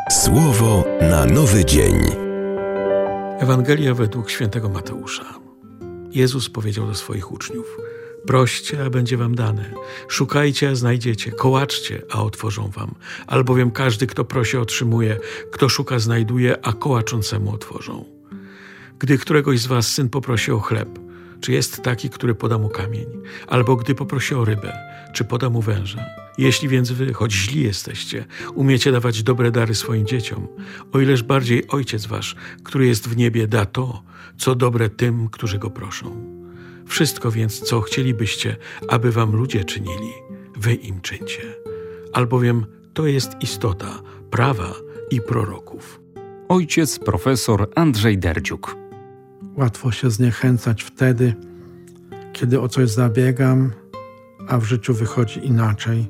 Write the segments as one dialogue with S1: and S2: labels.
S1: Słowo na nowy dzień.
S2: Ewangelia według świętego Mateusza. Jezus powiedział do swoich uczniów: proście, a będzie wam dane. Szukajcie, a znajdziecie. Kołaczcie, a otworzą wam. Albowiem każdy, kto prosi, otrzymuje. Kto szuka, znajduje, a kołaczącemu otworzą. Gdy któregoś z was syn poprosi o chleb, czy jest taki, który poda mu kamień? Albo gdy poprosi o rybę, czy poda mu węża? Jeśli więc wy, choć źli jesteście, umiecie dawać dobre dary swoim dzieciom, o ileż bardziej Ojciec wasz, który jest w niebie, da to, co dobre tym, którzy go proszą. Wszystko więc, co chcielibyście, aby wam ludzie czynili, wy im czyńcie. Albowiem to jest istota prawa i proroków.
S3: Ojciec profesor Andrzej Derdziuk.
S4: Łatwo się zniechęcać wtedy, kiedy o coś zabiegam, a w życiu wychodzi inaczej.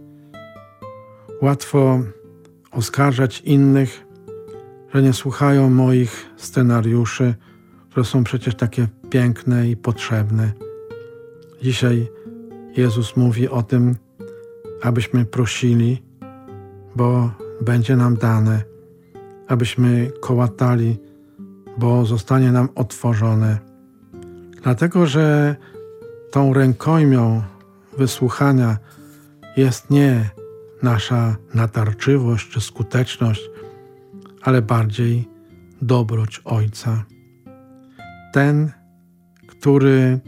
S4: Łatwo oskarżać innych, że nie słuchają moich scenariuszy, które są przecież takie piękne i potrzebne. Dzisiaj Jezus mówi o tym, abyśmy prosili, bo będzie nam dane, abyśmy kołatali, bo zostanie nam otworzone. Dlatego, że tą rękojmią wysłuchania jest nie nasza natarczywość czy skuteczność, ale bardziej dobroć Ojca. Ten, który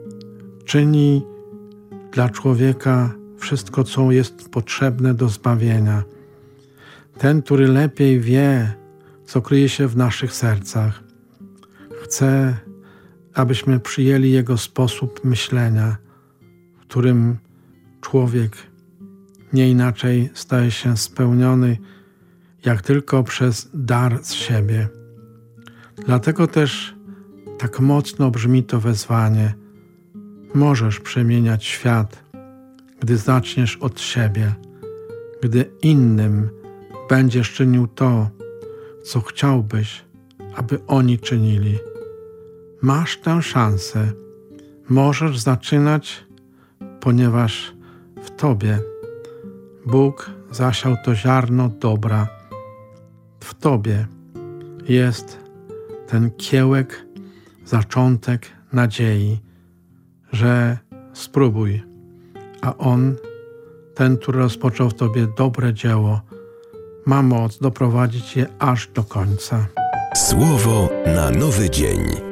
S4: czyni dla człowieka wszystko, co jest potrzebne do zbawienia. Ten, który lepiej wie, co kryje się w naszych sercach. Chce, abyśmy przyjęli Jego sposób myślenia, w którym człowiek nie inaczej staje się spełniony, jak tylko przez dar z siebie. Dlatego też tak mocno brzmi to wezwanie. Możesz przemieniać świat, gdy zaczniesz od siebie, gdy innym będziesz czynił to, co chciałbyś, aby oni czynili. Masz tę szansę. Możesz zaczynać, ponieważ w Tobie Bóg zasiał to ziarno dobra. W Tobie jest ten kiełek, zaczątek nadziei, że spróbuj, a On, ten, który rozpoczął w Tobie dobre dzieło, ma moc doprowadzić je aż do końca.
S1: Słowo na nowy dzień.